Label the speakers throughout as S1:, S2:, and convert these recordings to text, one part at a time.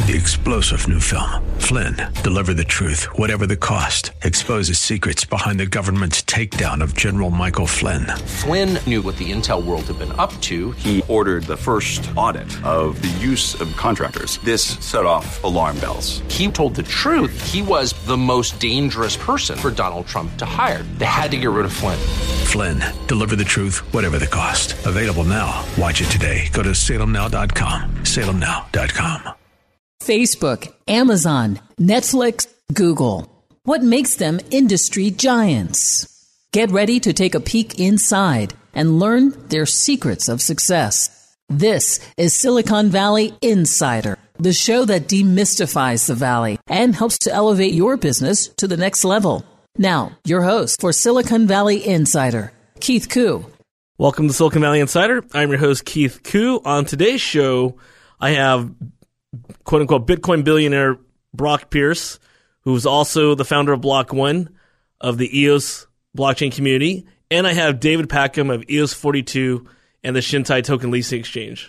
S1: the explosive new film, Flynn, Deliver the Truth, Whatever the Cost, exposes secrets behind the government's takedown of General Michael Flynn.
S2: Flynn knew what the intel world had been up to.
S3: He ordered the first audit of the use of contractors. This set off alarm bells.
S2: He told the truth. He was the most dangerous person for Donald Trump to hire. They had to get rid of Flynn.
S1: Flynn, Deliver the Truth, Whatever the Cost. Available now. Watch it today. Go to salemnow.com. salemnow.com.
S4: Facebook, Amazon, Netflix, Google. What makes them industry giants? Get ready to take a peek inside and learn their secrets of success. This is Silicon Valley Insider, the show that demystifies the Valley and helps to elevate your business to the next level. Now, your host for Silicon Valley Insider, Keith Koo.
S5: Welcome to Silicon Valley Insider. I'm your host, Keith Koo. On today's show, I have quote-unquote Bitcoin billionaire Brock Pierce, who's also the founder of Block One of the EOS blockchain community. And I have David Packham of EOS 42 and the Shintai Token Leasing Exchange.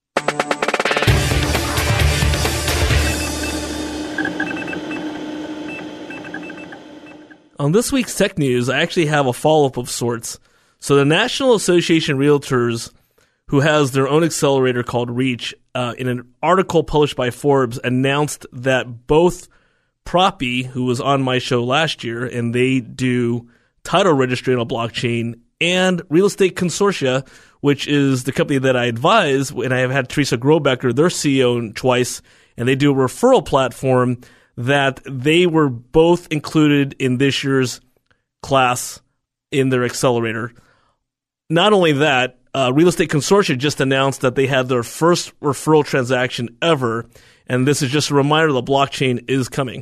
S5: On this week's tech news, I actually have a follow-up of sorts. So the National Association of Realtors, who has their own accelerator called Reach, in an article published by Forbes, announced that both Propy, who was on my show last year, and they do title registry on a blockchain, and Real Estate Consortia, which is the company that I advise, and I have had Teresa Grobecker, their CEO, twice, and they do a referral platform, that they were both included in this year's class in their accelerator. Not only that, Real Estate Consortia just announced that they had their first referral transaction ever, and this is just a reminder the blockchain is coming.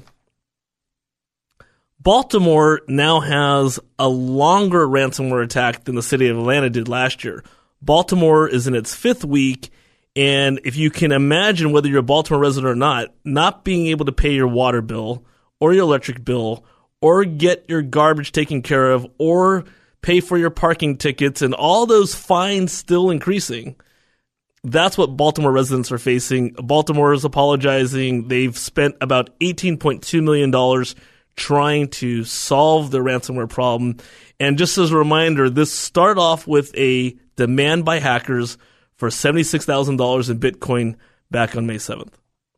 S5: Baltimore now has a longer ransomware attack than the city of Atlanta did last year. Baltimore is in its fifth week, and if you can imagine, whether you're a Baltimore resident or not being able to pay your water bill or your electric bill or get your garbage taken care of or pay for your parking tickets and all those fines still increasing, that's what Baltimore residents are facing. Baltimore is apologizing. They've spent about $18.2 million trying to solve the ransomware problem. And just as a reminder, this started off with a demand by hackers for $76,000 in Bitcoin back on May 7th.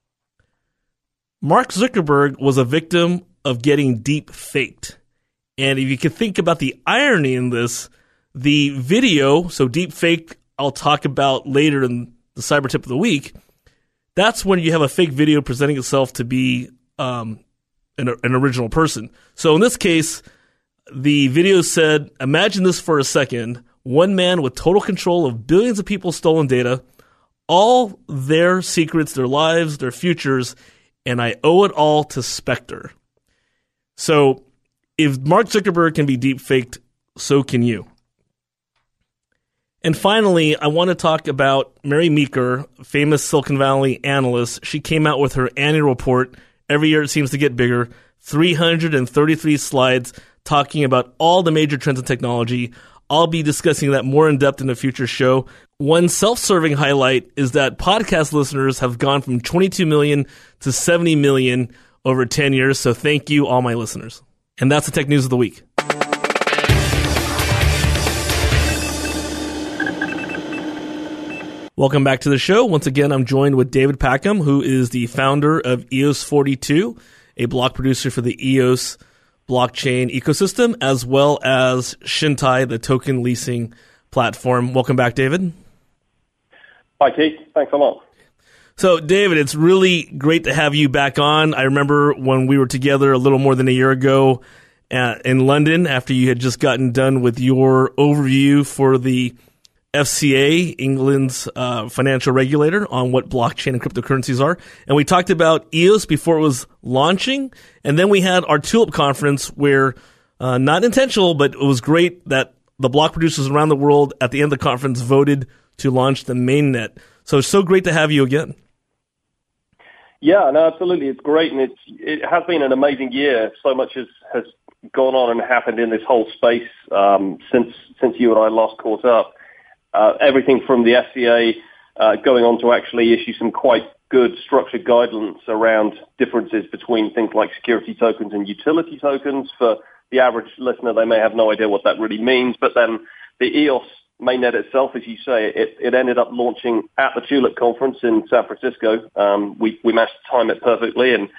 S5: Mark Zuckerberg was a victim of getting deep faked. And if you can think about the irony in this, the video, so deep fake, I'll talk about later in the cyber tip of the week, that's when you have a fake video presenting itself to be an original person. So in this case, the video said, imagine this for a second. One man with total control of billions of people's stolen data, all their secrets, their lives, their futures, and I owe it all to Spectre. So if Mark Zuckerberg can be deep-faked, so can you. And finally, I want to talk about Mary Meeker, famous Silicon Valley analyst. She came out with her annual report. Every year it seems to get bigger. 333 slides talking about all the major trends in technology. I'll be discussing that more in depth in a future show. One self-serving highlight is that podcast listeners have gone from 22 million to 70 million over 10 years. So thank you, all my listeners. And that's the tech news of the week. Welcome back to the show. Once again, I'm joined with David Packham, who is the founder of EOS 42, a block producer for the EOS blockchain ecosystem, as well as Shintai, the token leasing platform. Welcome back, David.
S6: Hi, Keith. Thanks a lot.
S5: So, David, it's really great to have you back on. I remember when we were together a little more than a year ago in London after you had just gotten done with your overview for the FCA, England's financial regulator, on what blockchain and cryptocurrencies are. And we talked about EOS before it was launching. And then we had our Tulip conference where, not intentional, but it was great that the block producers around the world at the end of the conference voted to launch the mainnet. So it's so great to have you again.
S6: Yeah, no, absolutely. It's great. And it has been an amazing year. So much has gone on and happened in this whole space since you and I last caught up. Everything from the FCA going on to actually issue some quite good structured guidance around differences between things like security tokens and utility tokens. For the average listener, they may have no idea what that really means. But then the EOS mainnet itself, as you say, it ended up launching at the Tulip conference in San Francisco. We managed to time it perfectly, and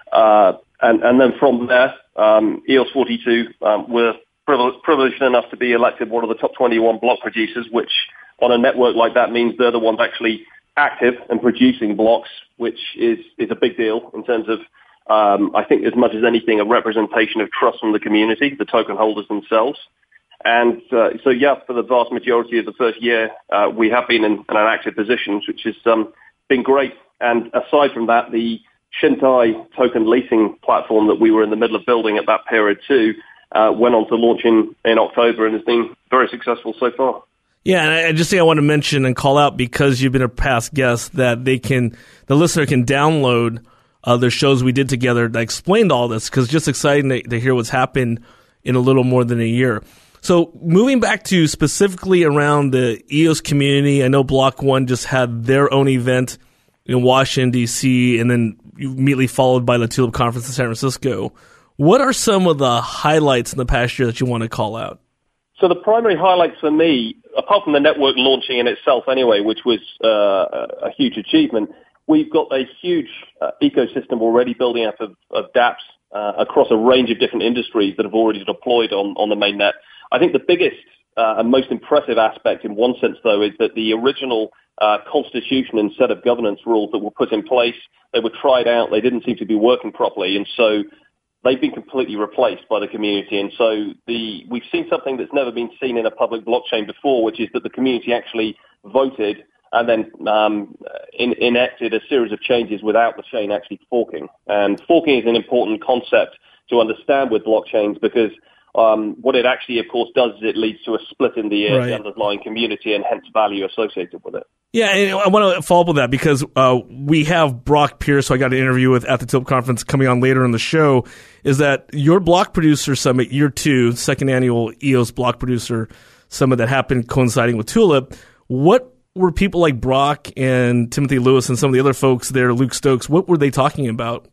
S6: then from there, EOS 42 were privileged enough to be elected one of the top 21 block producers, which on a network like that means they're the ones actually active and producing blocks, which is a big deal in terms of, I think as much as anything, a representation of trust from the community, the token holders themselves. And so, yeah, for the vast majority of the first year, we have been in an active position, which has been great. And aside from that, the Shintai token leasing platform that we were in the middle of building at that period too, went on to launch in October and has been very successful so far.
S5: Yeah, and I just think I want to mention and call out, because you've been a past guest, that the listener can download the shows we did together that explained all this, because it's just exciting to hear what's happened in a little more than a year. So moving back to specifically around the EOS community, I know Block One just had their own event in Washington, D.C., and then immediately followed by the Tulip Conference in San Francisco. What are some of the highlights in the past year that you want to call out?
S6: So the primary highlights for me, apart from the network launching in itself anyway, which was a huge achievement, we've got a huge ecosystem already building up of dApps across a range of different industries that have already deployed on the mainnet. I think the biggest and most impressive aspect in one sense, though, is that the original constitution and set of governance rules that were put in place, they were tried out, they didn't seem to be working properly, and so they've been completely replaced by the community. And so we've seen something that's never been seen in a public blockchain before, which is that the community actually voted and then enacted a series of changes without the chain actually forking. And forking is an important concept to understand with blockchains, because what it actually, of course, does is it leads to a split in the underlying community and hence value associated with it. Yeah,
S5: and I want to follow up with that, because we have Brock Pierce, who I got an interview with at the Tulip Conference coming on later in the show, is that your Block Producer Summit, year 2, second annual EOS Block Producer Summit that happened coinciding with Tulip, what were people like Brock and Timothy Lewis and some of the other folks there, Luke Stokes, what were they talking about?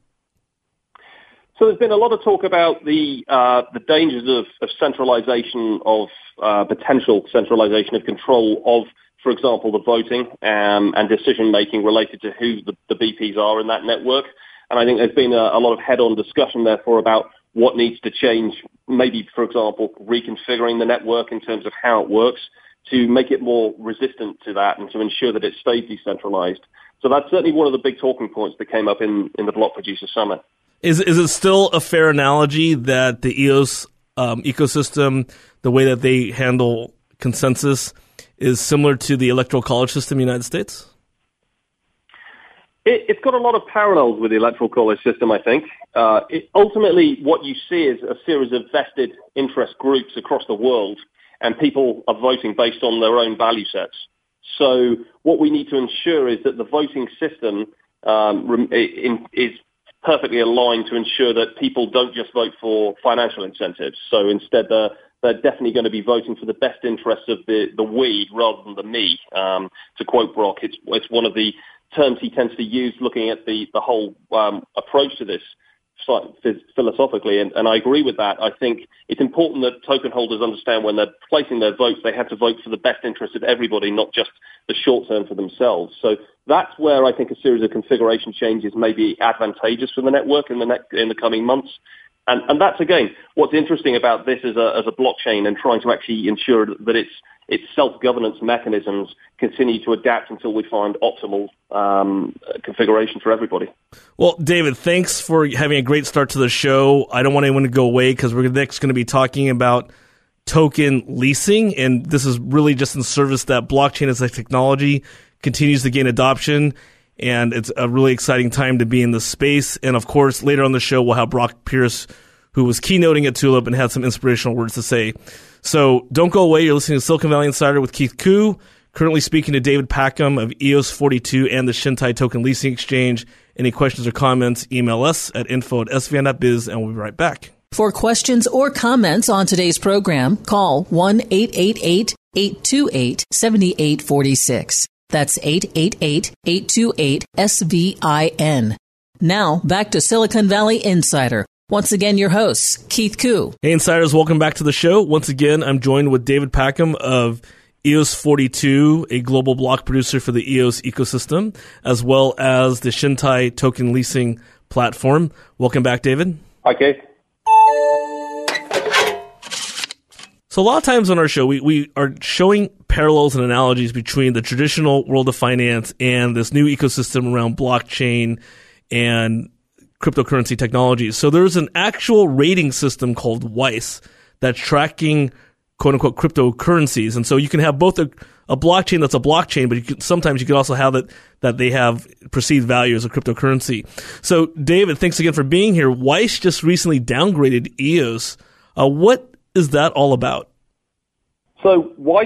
S6: So there's been a lot of talk about the dangers of centralization, of potential centralization of control of, for example, the voting and decision-making related to who the BPs are in that network. And I think there's been a lot of head-on discussion, therefore, about what needs to change, maybe, for example, reconfiguring the network in terms of how it works to make it more resistant to that and to ensure that it stays decentralized. So that's certainly one of the big talking points that came up in the Block Producer Summit.
S5: Is it still a fair analogy that the EOS ecosystem, the way that they handle consensus, is similar to the Electoral College system in the United States?
S6: It's got a lot of parallels with the Electoral College system, I think. Ultimately, what you see is a series of vested interest groups across the world, and people are voting based on their own value sets. So what we need to ensure is that the voting system is perfectly aligned to ensure that people don't just vote for financial incentives. So instead, they're definitely going to be voting for the best interests of the we rather than the me. To quote Brock, it's one of the terms he tends to use looking at the whole approach to this philosophically, and I agree with that. I think it's important that token holders understand when they're placing their votes, they have to vote for the best interest of everybody, not just the short term for themselves. So that's where I think a series of configuration changes may be advantageous for the network in the coming months. And that's, again, what's interesting about this as a blockchain and trying to actually ensure that its self-governance mechanisms continue to adapt until we find optimal configuration for everybody.
S5: Well, David, thanks for having a great start to the show. I don't want anyone to go away, because we're next going to be talking about token leasing, and this is really just in service that blockchain as a technology continues to gain adoption, and it's a really exciting time to be in this space. And, of course, later on the show, we'll have Brock Pierce, who was keynoting at Tulip and had some inspirational words to say. So don't go away. You're listening to Silicon Valley Insider with Keith Koo, currently speaking to David Packham of EOS 42 and the Shintai Token Leasing Exchange. Any questions or comments, email us at info@svn.biz, and we'll be right back.
S4: For questions or comments on today's program, call 1-888-828-7846. That's 888-828-SVIN. Now, back to Silicon Valley Insider. Once again, your host, Keith Koo.
S5: Hey, Insiders, welcome back to the show. Once again, I'm joined with David Packham of EOS42, a global block producer for the EOS ecosystem, as well as the Shintai token leasing platform. Welcome back, David.
S6: Hi, Keith.
S5: So a lot of times on our show, we are showing parallels and analogies between the traditional world of finance and this new ecosystem around blockchain and cryptocurrency technologies. So there's an actual rating system called WISE that's tracking quote-unquote cryptocurrencies. And so you can have both a blockchain that's a blockchain, but sometimes you can also have that they have perceived value as a cryptocurrency. So, David, thanks again for being here. WISE just recently downgraded EOS. What is that all about?
S6: So WISE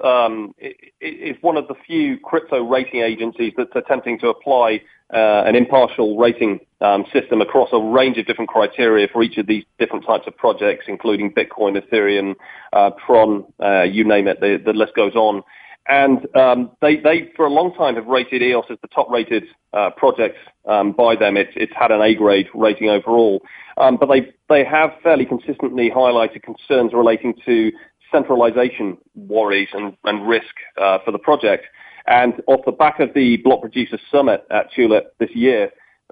S6: is one of the few crypto rating agencies that's attempting to apply an impartial rating system across a range of different criteria for each of these different types of projects, including Bitcoin, Ethereum, Tron, you name it, the list goes on. And they for a long time have rated EOS as the top-rated project by them. It's had an A-grade rating overall. But they have fairly consistently highlighted concerns relating to centralization worries and risk for the project. And off the back of the Block Producers Summit at Tulip this year,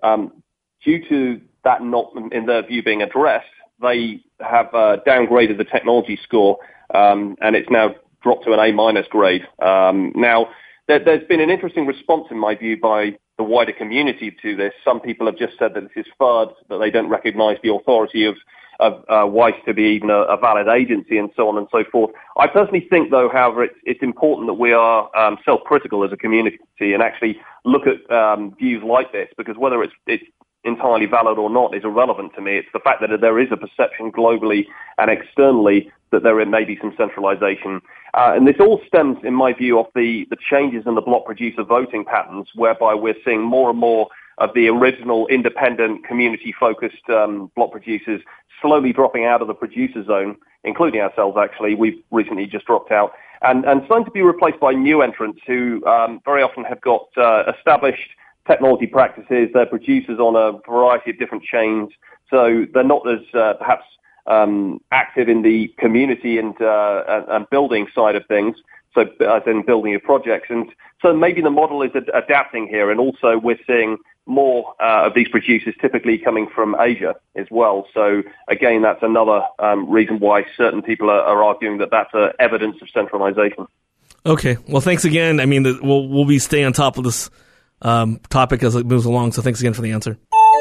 S6: due to that not, in their view, being addressed, they have downgraded the technology score, and it's now dropped to an A- grade. Now, there's been an interesting response, in my view, by the wider community to this. Some people have just said that this is FUD, that they don't recognize the authority of WISE to be even a valid agency, and so on and so forth. I personally think, though, however, it's important that we are self-critical as a community and actually look at views like this, because whether it's entirely valid or not is irrelevant to me. It's the fact that there is a perception globally and externally that there may be some centralization. And this all stems, in my view, off the changes in the block producer voting patterns, whereby we're seeing more and more of the original independent community-focused block producers slowly dropping out of the producer zone, including ourselves, actually. We've recently just dropped out. And starting to be replaced by new entrants who very often have got established technology practices. They're producers on a variety of different chains, so they're not as perhaps active in the community and building side of things, so as in building your projects. And so maybe the model is adapting here, and also we're seeing more of these producers typically coming from Asia as well. So again, that's another reason why certain people are arguing that that's evidence of centralization. Okay,
S5: well, thanks again. I mean, we'll be staying on top of this topic as it moves along, so thanks again for the answer.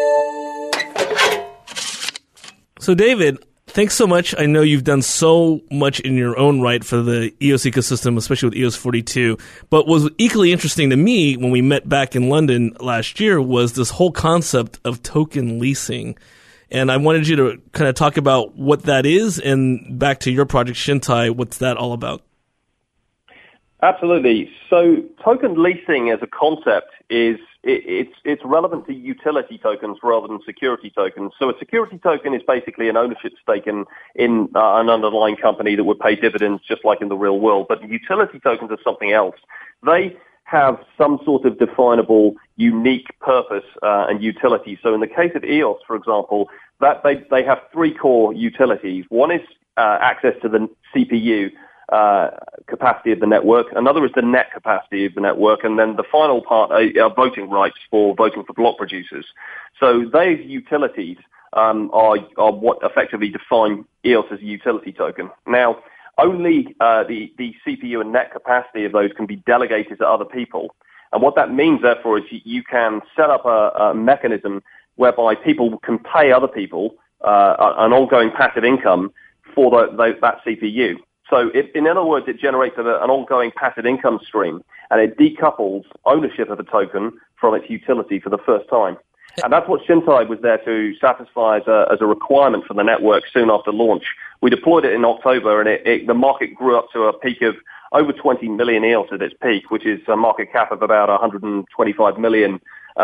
S5: So, David, thanks so much. I know you've done so much in your own right for the EOS ecosystem, especially with EOS42. But what was equally interesting to me when we met back in London last year was this whole concept of token leasing. And I wanted you to kind of talk about what that is, and back to your project, Shintai, what's that all about?
S6: Absolutely. So token leasing as a concept it's relevant to utility tokens rather than security tokens. So a security token is basically an ownership stake in an underlying company that would pay dividends just like in the real world. But utility tokens are something else. They have some sort of definable, unique purpose and utility. So in the case of EOS, for example, that they have three core utilities. One is access to the CPU capacity of the network. Another is the net capacity of the network. And then the final part are voting rights for voting for block producers. So those utilities are what effectively define EOS as a utility token. Now, only the CPU and net capacity of those can be delegated to other people. And what that means, therefore, is you can set up a mechanism whereby people can pay other people an ongoing passive income for that CPU. So in other words, it generates an ongoing passive income stream, and it decouples ownership of a token from its utility for the first time. And that's what Shintai was there to satisfy as a requirement for the network soon after launch. We deployed it in October, and the market grew up to a peak of over 20 million EOS at its peak, which is a market cap of about $125 million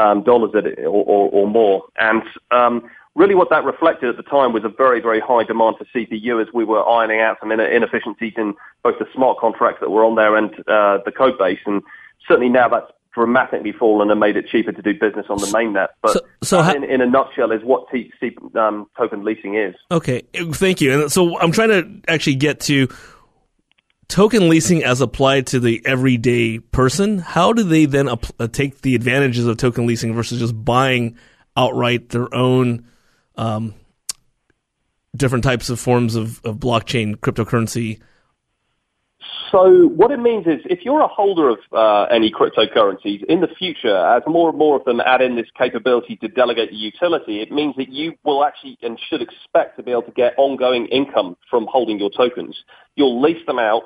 S6: or more. And really what that reflected at the time was a very, very high demand for CPU as we were ironing out some inefficiencies in both the smart contracts that were on there and the code base. And Certainly now that's dramatically fallen and made it cheaper to do business on the mainnet. But in a nutshell is what token leasing is.
S5: Okay, thank you. And so I'm trying to actually get to token leasing as applied to the everyday person. How do they then take the advantages of token leasing versus just buying outright their own different types of forms of blockchain cryptocurrency?
S6: So what it means is if you're a holder of any cryptocurrencies, in the future, as more and more of them add in this capability to delegate the utility, it means that you will actually and should expect to be able to get ongoing income from holding your tokens. You'll lease them out,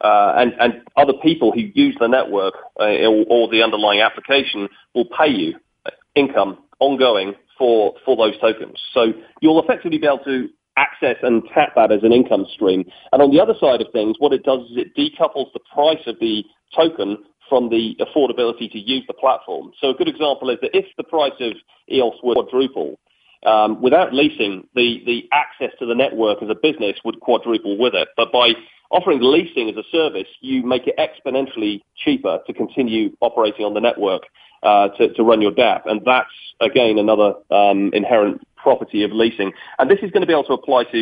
S6: and other people who use the network or the underlying application will pay you income ongoing for those tokens. So you'll effectively be able to access and tap that as an income stream. And on the other side of things, what it does is it decouples the price of the token from the affordability to use the platform. So a good example is that if the price of EOS would quadruple, without leasing, the access to the network as a business would quadruple with it. But by offering leasing as a service, you make it exponentially cheaper to continue operating on the network to run your DApp. And that's, again, another inherent property of leasing. And this is going to be able to apply to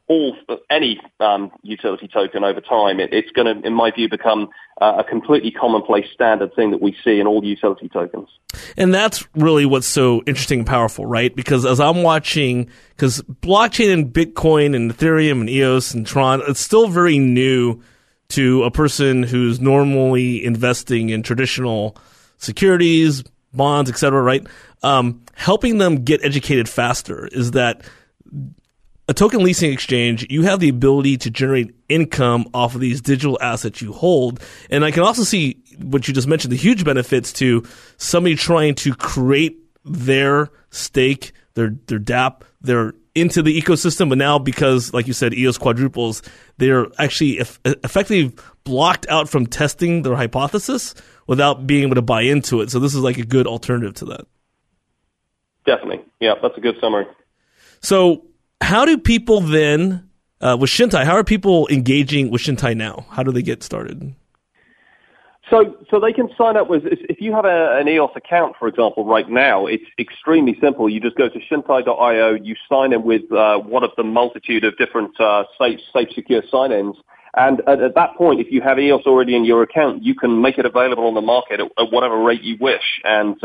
S6: any utility token over time. It's going to, in my view, become a completely commonplace standard thing that we see in all utility tokens.
S5: And that's really what's so interesting and powerful, right? Because as I'm watching, because blockchain and Bitcoin and Ethereum and EOS and Tron, it's still very new to a person who's normally investing in traditional securities, bonds, et cetera, right? Helping them get educated faster is that a token leasing exchange, you have the ability to generate income off of these digital assets you hold. And I can also see what you just mentioned, the huge benefits to somebody trying to create their stake, their DApp, their into the ecosystem. But now because, like you said, EOS quadruples, they're actually effectively blocked out from testing their hypothesis without being able to buy into it. So this is like a good alternative to that.
S6: Definitely. Yeah, that's a good summary.
S5: So how do people then, with Shintai, how are people engaging with Shintai now? How do they get started?
S6: So they can sign up with, if you have an EOS account, for example, right now, it's extremely simple. You just go to shintai.io, you sign in with one of the multitude of different safe, secure sign-ins. And at that point, if you have EOS already in your account, you can make it available on the market at whatever rate you wish and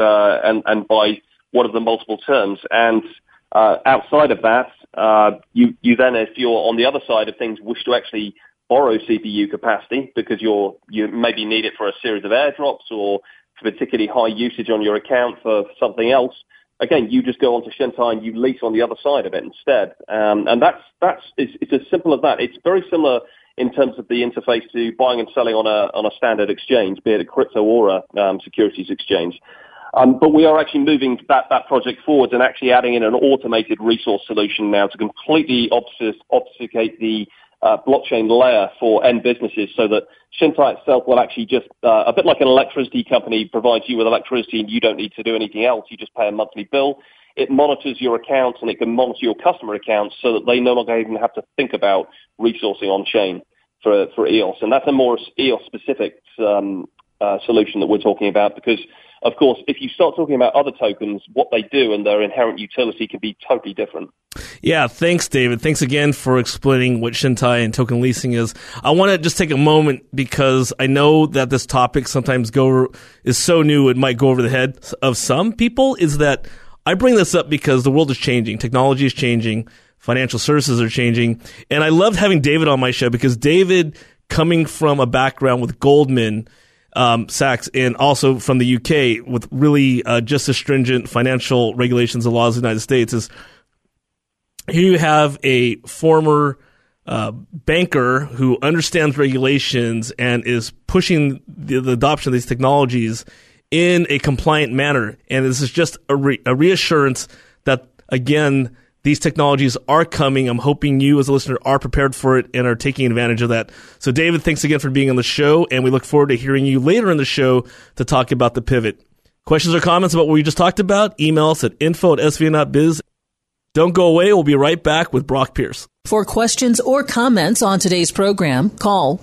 S6: by one of the multiple terms. And outside of that, you then, if you're on the other side of things, wish to actually borrow CPU capacity because you maybe need it for a series of airdrops or for particularly high usage on your account for something else. Again, you just go onto Shintai and you lease on the other side of it instead. And it's as simple as that. It's very similar in terms of the interface to buying and selling on a standard exchange, be it a crypto or a securities exchange. But we are actually moving that project forward and actually adding in an automated resource solution now to completely obfuscate the blockchain layer for end businesses so that Shintai itself will actually just, a bit like an electricity company provides you with electricity and you don't need to do anything else. You just pay a monthly bill. It monitors your accounts and it can monitor your customer accounts so that they no longer even have to think about resourcing on chain for EOS. And that's a more EOS specific solution that we're talking about because, of course, if you start talking about other tokens, what they do and their inherent utility can be totally different.
S5: Yeah, thanks, David. Thanks again for explaining what Shintai and token leasing is. I want to just take a moment because I know that this topic sometimes is so new it might go over the head of some people, is that I bring this up because the world is changing. Technology is changing. Financial services are changing. And I loved having David on my show because David, coming from a background with Goldman Sachs and also from the UK with really just as stringent financial regulations and laws in the United States, is here you have a former banker who understands regulations and is pushing the adoption of these technologies in a compliant manner. And this is just a reassurance that, again, these technologies are coming. I'm hoping you as a listener are prepared for it and are taking advantage of that. So, David, thanks again for being on the show, and we look forward to hearing you later in the show to talk about the pivot. Questions or comments about what we just talked about? Email us at info@svn.biz. Don't go away. We'll be right back with Brock Pierce.
S4: For questions or comments on today's program, call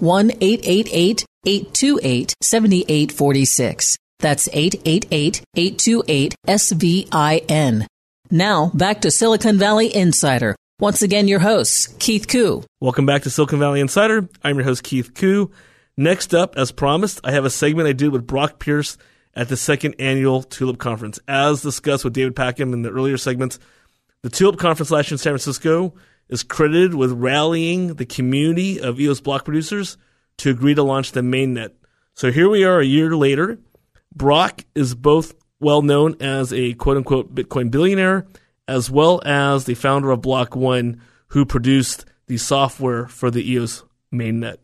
S4: 1-888-828-7846. That's 888-828-SVIN. Now, back to Silicon Valley Insider. Once again, your host, Keith Koo.
S5: Welcome back to Silicon Valley Insider. I'm your host, Keith Koo. Next up, as promised, I have a segment I did with Brock Pierce at the second annual Tulip Conference. As discussed with David Packham in the earlier segments, the Tulip Conference last year in San Francisco is credited with rallying the community of EOS block producers to agree to launch the mainnet. So here we are a year later. Brock is both well known as a quote-unquote Bitcoin billionaire, as well as the founder of Block One, who produced the software for the EOS mainnet.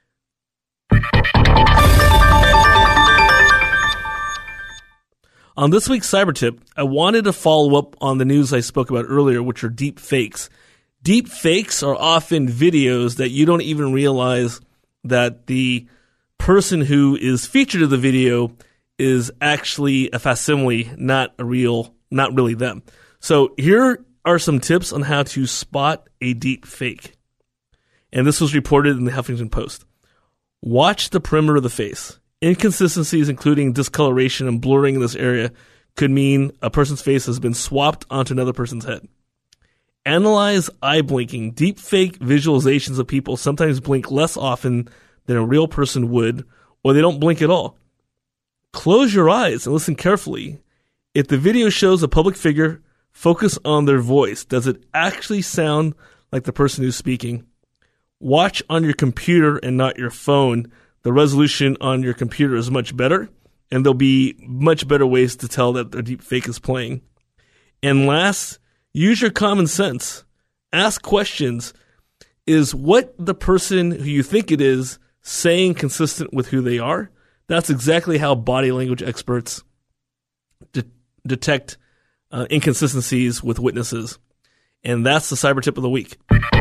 S5: On this week's Cyber Tip, I wanted to follow up on the news I spoke about earlier, which are deep fakes. Deep fakes are often videos that you don't even realize that the person who is featured in the video is actually a facsimile, not really them. So here are some tips on how to spot a deep fake. And this was reported in the Huffington Post. Watch the perimeter of the face. Inconsistencies, including discoloration and blurring in this area, could mean a person's face has been swapped onto another person's head. Analyze eye blinking. Deep fake visualizations of people sometimes blink less often than a real person would, or they don't blink at all. Close your eyes and listen carefully. If the video shows a public figure, focus on their voice. Does it actually sound like the person who's speaking? Watch on your computer and not your phone. The resolution on your computer is much better, and there'll be much better ways to tell that the deep fake is playing. And last, use your common sense. Ask questions. Is what the person who you think it is saying consistent with who they are? That's exactly how body language experts detect inconsistencies with witnesses. And that's the Cyber Tip of the Week.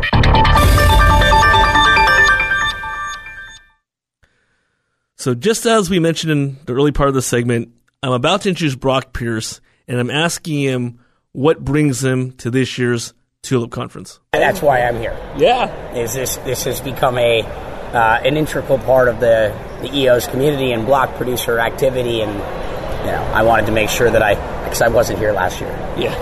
S5: So just as we mentioned in the early part of the segment, I'm about to introduce Brock Pierce, and I'm asking him what brings him to this year's Tulip Conference.
S7: That's why I'm here.
S5: Yeah.
S7: This has become an integral part of the EOS community and block producer activity, and I wanted to make sure that because I wasn't here last year.
S5: Yeah.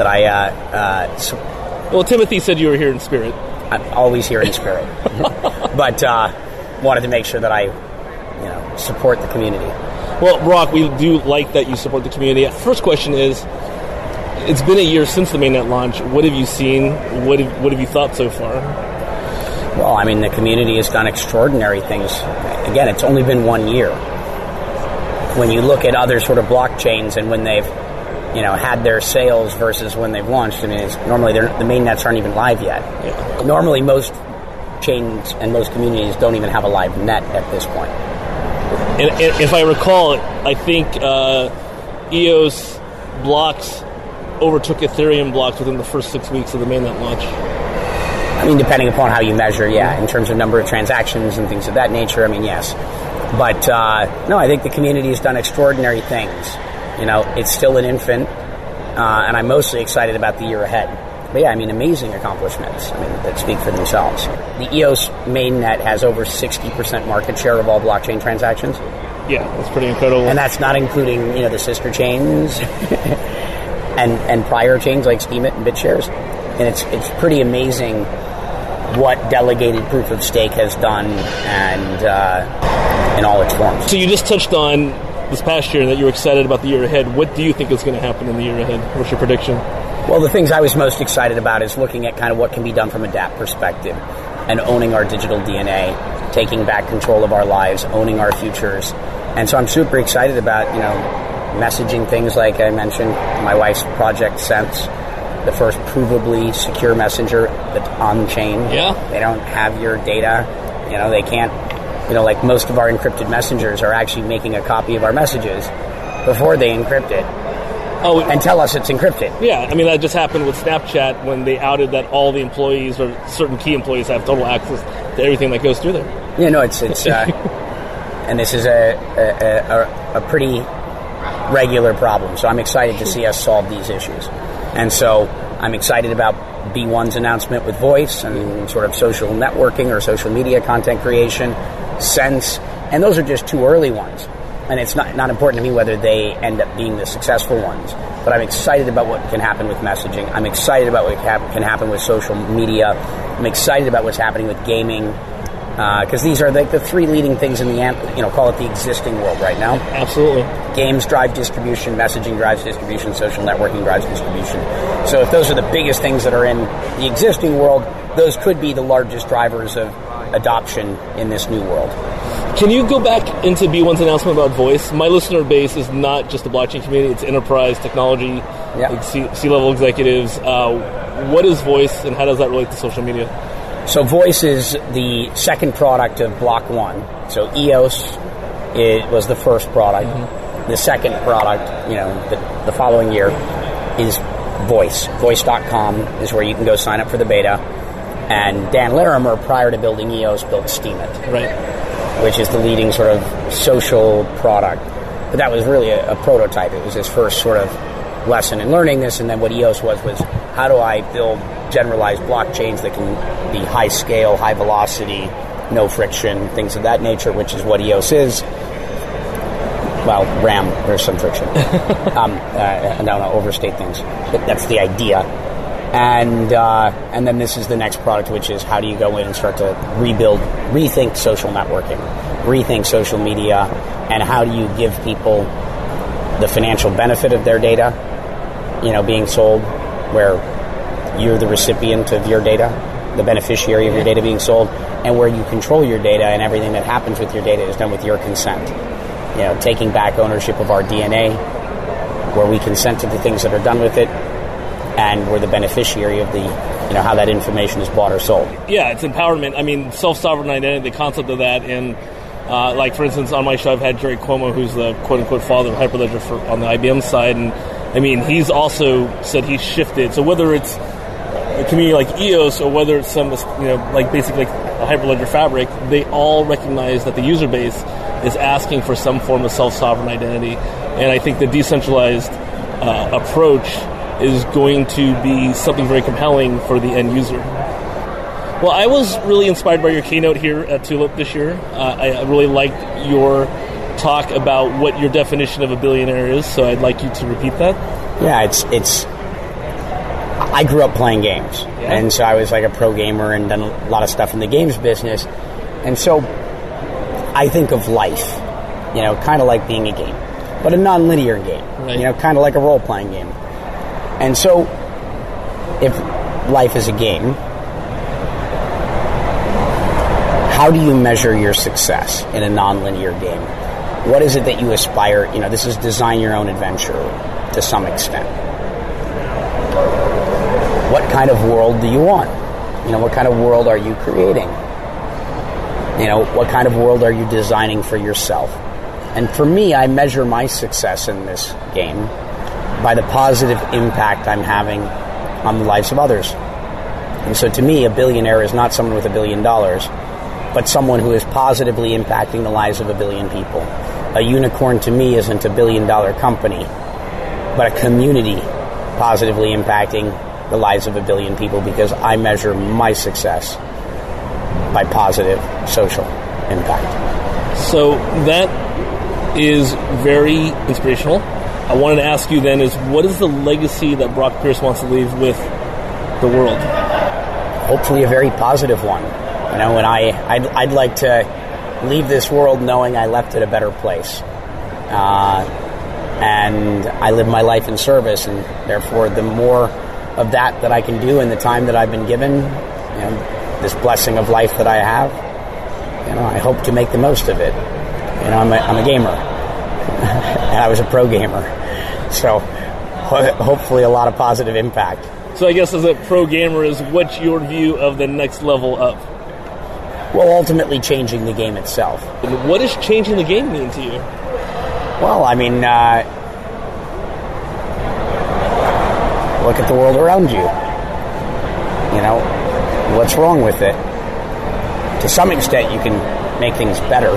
S7: That
S5: well, Timothy said you were here in spirit.
S7: I'm always here in spirit, but wanted to make sure that I support the community.
S5: Well, Brock, we do like that you support the community. First question is, it's been a year since the mainnet launch. What have you seen? What have you thought so far?
S7: Well, I mean, the community has done extraordinary things. Again, it's only been 1 year. When you look at other sort of blockchains and when they've, had their sales versus when they've launched, I mean, normally the mainnets aren't even live yet. Yeah. Normally, most chains and most communities don't even have a live net at this point.
S5: And if I recall, I think EOS blocks overtook Ethereum blocks within the first 6 weeks of the mainnet launch.
S7: I mean, depending upon how you measure, yeah, in terms of number of transactions and things of that nature, I mean, yes. But, no, I think the community has done extraordinary things. It's still an infant, and I'm mostly excited about the year ahead. But yeah, I mean, amazing accomplishments, that speak for themselves. The EOS mainnet has over 60% market share of all blockchain transactions.
S5: Yeah, that's pretty incredible.
S7: And that's not including, the sister chains and prior chains like Steemit and BitShares. And it's pretty amazing what delegated proof of stake has done and in all its forms.
S5: So you just touched on this past year that you're excited about the year ahead. What do you think is going to happen in the year ahead? What's your prediction?
S7: Well, the things I was most excited about is looking at kind of what can be done from a DApp perspective and owning our digital DNA, taking back control of our lives, owning our futures. And so I'm super excited about, messaging things like I mentioned, my wife's Project Sense, the first provably secure messenger that's on-chain.
S5: Yeah. They
S7: don't have your data. They can't, like most of our encrypted messengers are actually making a copy of our messages before they encrypt it.
S5: Oh,
S7: and tell us it's encrypted.
S5: Yeah, I mean, that just happened with Snapchat when they outed that all the employees or certain key employees have total access to everything that goes through there.
S7: It's and this is a pretty regular problem. So I'm excited to see us solve these issues. And so I'm excited about B1's announcement with voice and sort of social networking or social media content creation, Sense, and those are just two early ones. And it's not important to me whether they end up being the successful ones. But I'm excited about what can happen with messaging. I'm excited about what can happen with social media. I'm excited about what's happening with gaming. Because these are the three leading things in the, call it the existing world right now.
S5: Absolutely.
S7: Games drive distribution, messaging drives distribution, social networking drives distribution. So if those are the biggest things that are in the existing world, those could be the largest drivers of adoption in this new world.
S5: Can you go back into B1's announcement about voice? My listener base is not just the blockchain community, it's enterprise, technology, like C-level executives. What is voice and how does that relate to social media?
S7: So voice is the second product of Block One. So EOS, it was the first product. Mm-hmm. The second product, the following year is voice. Voice.com is where you can go sign up for the beta. And Dan Larimer, prior to building EOS, built Steemit.
S5: Right.
S7: Which is the leading sort of social product. But that was really a prototype. It was his first sort of lesson in learning this, and then what EOS was how do I build generalized blockchains that can be high scale, high velocity, no friction, things of that nature, which is what EOS is. Well, RAM, there's some friction. I don't want to overstate things, but that's the idea. And then this is the next product, which is how do you go in and start to rethink social networking, rethink social media, and how do you give people the financial benefit of their data, being sold, where you're the recipient of your data, the beneficiary of your data being sold, and where you control your data and everything that happens with your data is done with your consent. Taking back ownership of our DNA, where we consent to the things that are done with it, and we're the beneficiary of the, how that information is bought or sold.
S5: Yeah, it's empowerment. I mean, self-sovereign identity, the concept of that, and like, for instance, on my show, I've had Jerry Cuomo, who's the quote-unquote father of Hyperledger on the IBM side, and, I mean, he's also said he's shifted. So whether it's a community like EOS or whether it's some, like basically a Hyperledger fabric, they all recognize that the user base is asking for some form of self-sovereign identity. And I think the decentralized approach is going to be something very compelling for the end user. Well, I was really inspired by your keynote here at Tulip this year. I really liked your talk about what your definition of a billionaire is, so I'd like you to repeat that.
S7: Yeah, it's I grew up playing games, and so I was like a pro gamer and done a lot of stuff in the games business. And so I think of life, kind of like being a game, but a non-linear game, right. Kind of like a role-playing game. And so, if life is a game, how do you measure your success in a non-linear game? What is it that you aspire, this is design your own adventure to some extent. What kind of world do you want? What kind of world are you creating? What kind of world are you designing for yourself? And for me, I measure my success in this game by the positive impact I'm having on the lives of others. And so to me, a billionaire is not someone with $1 billion, but someone who is positively impacting the lives of 1 billion people. A unicorn to me isn't a $1 billion company, but a community positively impacting the lives of 1 billion people, because I measure my success by positive social impact.
S5: So that is very inspirational. I wanted to ask you then what is the legacy that Brock Pierce wants to leave with the world?
S7: Hopefully a very positive one. And I'd like to leave this world knowing I left it a better place. And I live my life in service, and therefore the more of that I can do in the time that I've been given, this blessing of life that I have, I hope to make the most of it. I'm a gamer. And I was a pro gamer. So hopefully a lot of positive impact.
S5: So I guess as a pro gamer, what's your view of the next level up?
S7: Well, ultimately changing the game itself.
S5: And what does changing the game mean to you?
S7: Well, look at the world around you. What's wrong with it? To some extent, you can make things better.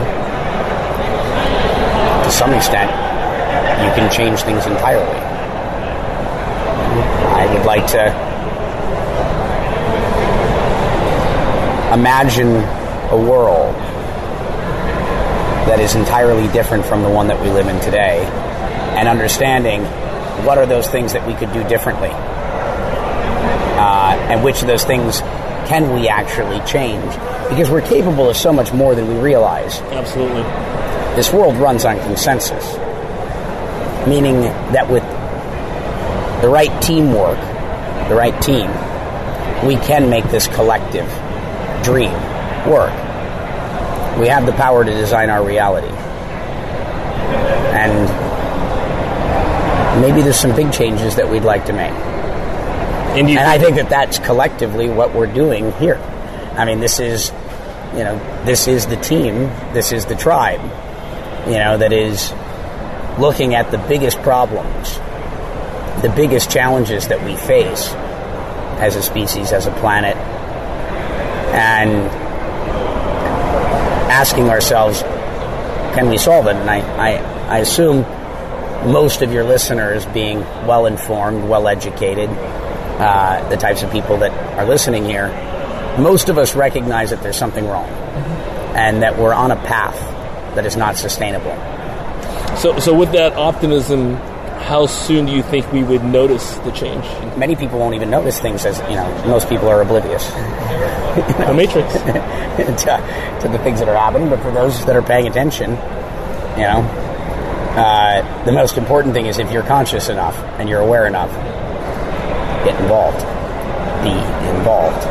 S7: To some extent, you can change things entirely. I would like to imagine a world that is entirely different from the one that we live in today, and understanding what are those things that we could do differently, and which of those things can we actually change, because we're capable of so much more than we realize.
S5: Absolutely.
S7: This world runs on consensus, meaning that with the right teamwork, the right team, we can make this collective dream work. We have the power to design our reality. And maybe there's some big changes that we'd like to make. And I think that that's collectively what we're doing here. I mean, this is the team, this is the tribe, that is looking at the biggest problems, the biggest challenges that we face as a species, as a planet, and asking ourselves, can we solve it? And I assume most of your listeners, being well-informed, well-educated, the types of people that are listening here, most of us recognize that there's something wrong and that we're on a path that is not sustainable.
S5: So with that optimism, how soon do you think we would notice the change?
S7: Many people won't even notice things, as most people are oblivious.
S5: The Matrix.
S7: to the things that are happening, but for those that are paying attention, the most important thing is, if you're conscious enough and you're aware enough, get involved. Be involved.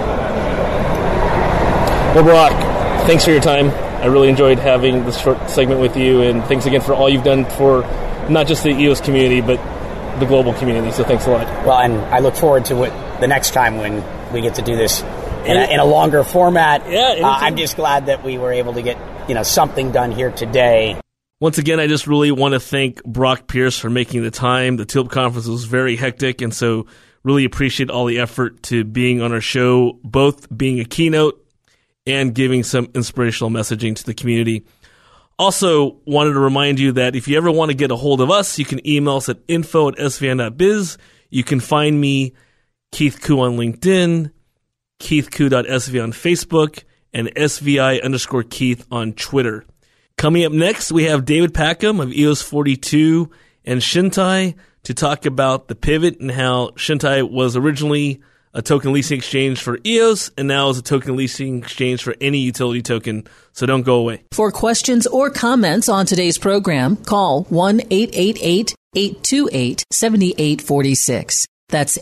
S5: Well, Brock, thanks for your time. I really enjoyed having this short segment with you, and thanks again for all you've done for not just the EOS community, but the global community. So thanks a lot.
S7: Well, and I look forward to the next time when we get to do this in a longer format.
S5: Yeah,
S7: I'm just glad that we were able to get something done here today.
S5: Once again, I just really want to thank Brock Pierce for making the time. The TULIP conference was very hectic, and so really appreciate all the effort to being on our show, both being a keynote and giving some inspirational messaging to the community. Also, wanted to remind you that if you ever want to get a hold of us, you can email us at info@svi.biz. You can find me, Keith Koo, on LinkedIn, keithkoo.svi on Facebook, and SVI_Keith on Twitter. Coming up next, we have David Packham of EOS 42 and Shintai to talk about the pivot and how Shintai was originally a token leasing exchange for EOS and now is a token leasing exchange for any utility token. So don't go away.
S4: For questions or comments on today's program, call 1-888-828-7846. That's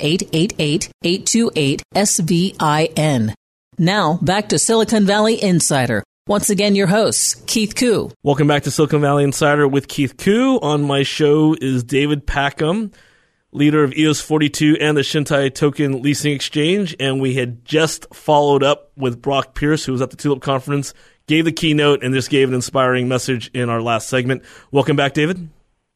S4: 888-828-SVIN. Now, back to Silicon Valley Insider. Once again, your host, Keith Koo.
S5: Welcome back to Silicon Valley Insider with Keith Koo. On my show is David Packham, leader of EOS 42 and the Shintai Token Leasing Exchange. And we had just followed up with Brock Pierce, who was at the TULIP conference, gave the keynote, and just gave an inspiring message in our last segment. Welcome back, David.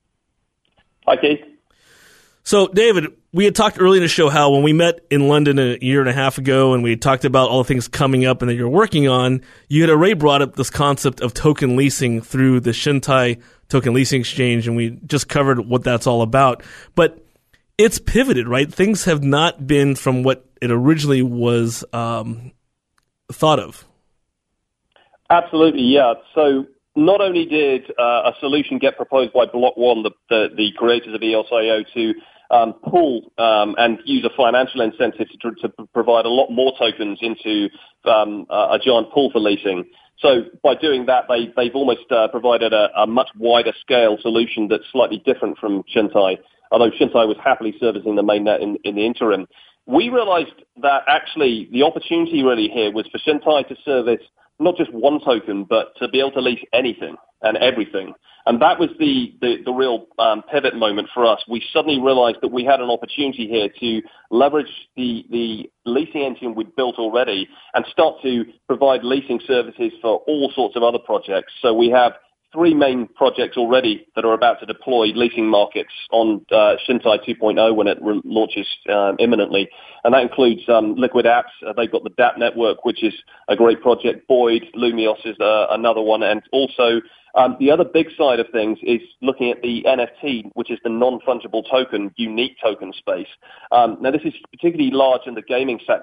S6: Hi, Keith.
S5: So, David, we had talked earlier in the show how when we met in London a year and a half ago and we talked about all the things coming up and that you're working on, you had already brought up this concept of token leasing through the Shintai Token Leasing Exchange, and we just covered what that's all about. But it's pivoted, right? Things have not been from what it originally was thought of.
S6: Absolutely, yeah. So not only did a solution get proposed by Block One, the creators of EOS.io, to pull and use a financial incentive to provide a lot more tokens into a giant pool for leasing. So by doing that, they've almost provided a much wider scale solution that's slightly different from Shintai, although Shintai was happily servicing the mainnet in the interim. We realized that actually the opportunity really here was for Shintai to service not just one token, but to be able to lease anything and everything. And that was the real pivot moment for us. We suddenly realized that we had an opportunity here to leverage the leasing engine we'd built already and start to provide leasing services for all sorts of other projects. So we have 3 main projects already that are about to deploy leasing markets on Shintai 2.0 when it launches imminently. And that includes Liquid Apps. They've got the DApp network, which is a great project. Boyd, Lumios is another one. And also the other big side of things is looking at the NFT, which is the non-fungible token, unique token space. Now, this is particularly large in the gaming sector.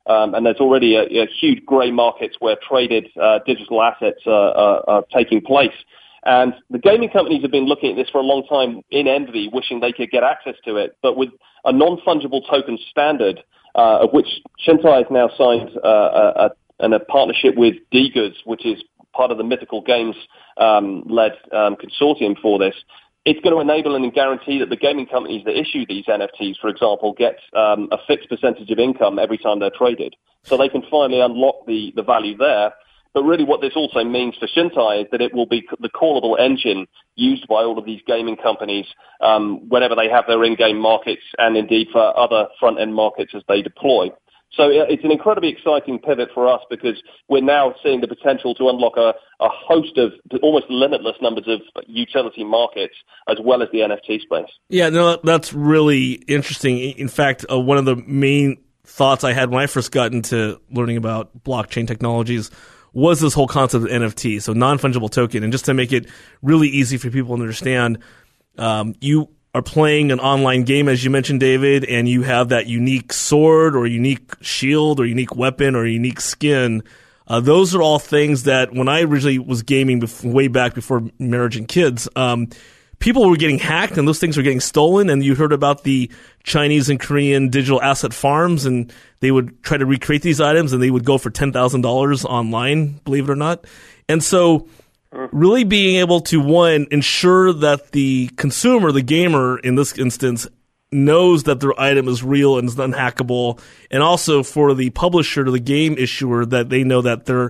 S6: And there's already a huge grey markets where traded digital assets are taking place. And the gaming companies have been looking at this for a long time in envy, wishing they could get access to it. But with a non-fungible token standard, of which Shintai has now signed a partnership with D-Goods, which is part of the Mythical Games led consortium for this, it's going to enable and guarantee that the gaming companies that issue these NFTs, for example, get a fixed percentage of income every time they're traded. So they can finally unlock the value there. But really what this also means for Shintai is that it will be the callable engine used by all of these gaming companies whenever they have their in-game markets and indeed for other front-end markets as they deploy. So it's an incredibly exciting pivot for us because we're now seeing the potential to unlock a host of almost limitless numbers of utility markets as well as the NFT space.
S5: Yeah, no, that's really interesting. In fact, one of the main thoughts I had when I first got into learning about blockchain technologies was this whole concept of NFT, so non-fungible token. And just to make it really easy for people to understand, you are playing an online game, as you mentioned, David, and you have that unique sword or unique shield or unique weapon or unique skin. Those are all things that when I originally was gaming way back before marriage and kids, people were getting hacked and those things were getting stolen. And you heard about the Chinese and Korean digital asset farms, and they would try to recreate these items and they would go for $10,000 online, believe it or not. And so really being able to, one, ensure that the consumer, the gamer in this instance, knows that their item is real and is unhackable, and also for the publisher, the game issuer, that they know that their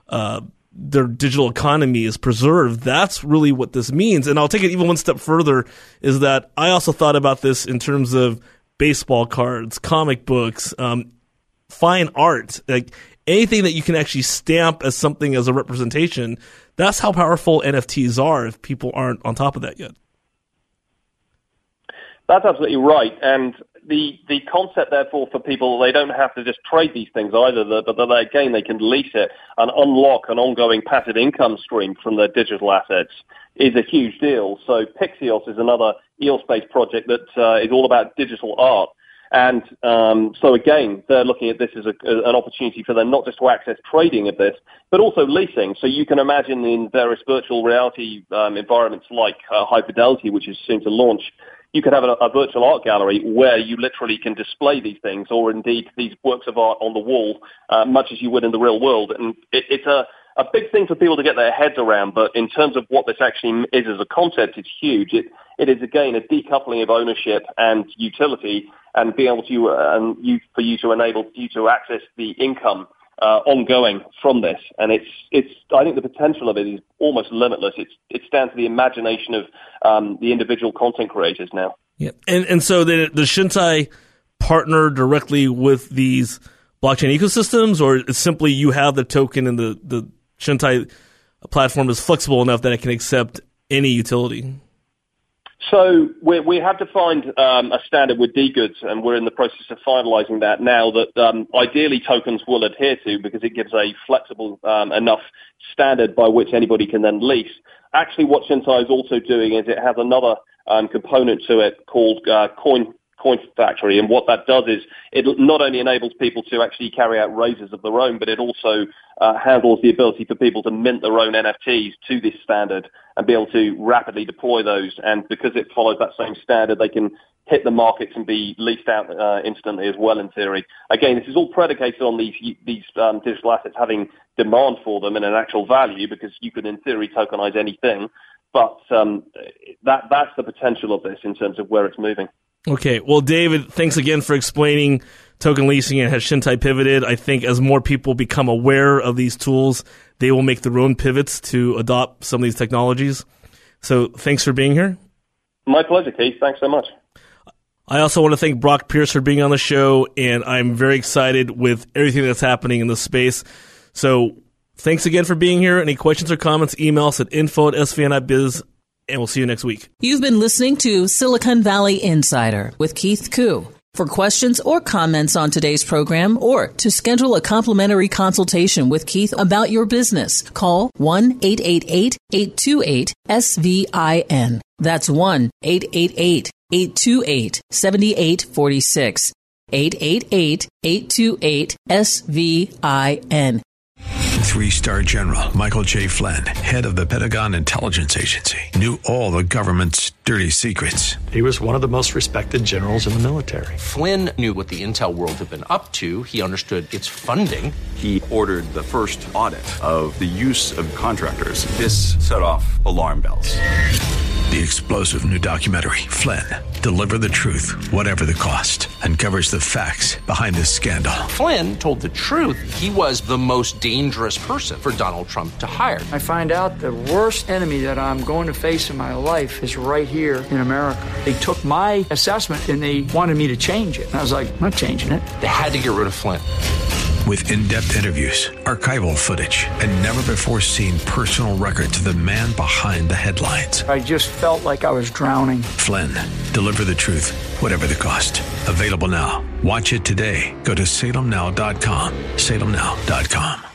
S5: digital economy is preserved. That's really what this means. And I'll take it even one step further, is that I also thought about this in terms of baseball cards, comic books, fine art, like anything that you can actually stamp as something as a representation. That's how powerful NFTs are if people aren't on top of that yet.
S6: That's absolutely right. And the concept, therefore, for people, they don't have to just trade these things either, but again, they can lease it and unlock an ongoing passive income stream from their digital assets is a huge deal. So Pixios is another EOS-based project that is all about digital art. And so again, they're looking at this as an opportunity for them not just to access trading of this, but also leasing. So you can imagine in various virtual reality environments like High Fidelity, which is soon to launch, you could have a virtual art gallery where you literally can display these things, or indeed these works of art on the wall, much as you would in the real world. And it's a big thing for people to get their heads around, but in terms of what this actually is as a concept, it's huge. It is, again, a decoupling of ownership and utility, and being able to for you to enable you to access the income ongoing from this. And it's I think the potential of it is almost limitless. It's down to the imagination of the individual content creators now.
S5: Yeah, and so the Shintai partner directly with these blockchain ecosystems, or it's simply you have the token and the Shintai platform is flexible enough that it can accept any utility?
S6: So we have defined a standard with D-Goods, and we're in the process of finalizing that now, that ideally tokens will adhere to, because it gives a flexible enough standard by which anybody can then lease. Actually, what Shintai is also doing is it has another component to it called Coin Factory, and what that does is it not only enables people to actually carry out raises of their own, but it also handles the ability for people to mint their own NFTs to this standard and be able to rapidly deploy those. And because it follows that same standard, they can hit the markets and be leased out instantly as well, in theory. Again, this is all predicated on these digital assets having demand for them and an actual value, because you could, in theory, tokenize anything. But that's the potential of this in terms of where it's moving.
S5: Okay. Well, David, thanks again for explaining token leasing and has Shintai pivoted. I think as more people become aware of these tools, they will make their own pivots to adopt some of these technologies. So thanks for being here. My pleasure, Keith. Thanks so much. I also want to thank Brock Pierce for being on the show, and I'm very excited with everything that's happening in this space. So thanks again for being here. Any questions or comments, email us at info@svn.biz. And we'll see you next week. You've been listening to Silicon Valley Insider with Keith Koo. For questions or comments on today's program, or to schedule a complimentary consultation with Keith about your business, call 1-888-828-SVIN. That's 1-888-828-7846.
S4: 888-828-SVIN.
S1: 3-star General Michael J. Flynn, head of the Pentagon Intelligence Agency, knew all the government's dirty secrets.
S8: He was one of the most respected generals in the military.
S2: Flynn knew what the intel world had been up to. He understood its funding.
S3: He ordered the first audit of the use of contractors. This set off alarm bells.
S1: The explosive new documentary, Flynn, Deliver the Truth, Whatever the Cost, uncovers the facts behind this scandal.
S2: Flynn told the truth. He was the most dangerous person for Donald Trump to hire.
S9: I find out the worst enemy that I'm going to face in my life is right here in America. They took my assessment and they wanted me to change it. And I was like, I'm not changing it.
S2: They had to get rid of Flynn.
S1: With in-depth interviews, archival footage, and never-before-seen personal records of the man behind the headlines.
S9: I just felt like I was drowning.
S1: Flynn, Deliver the Truth, Whatever the Cost. Available now. Watch it today. Go to salemnow.com. salemnow.com.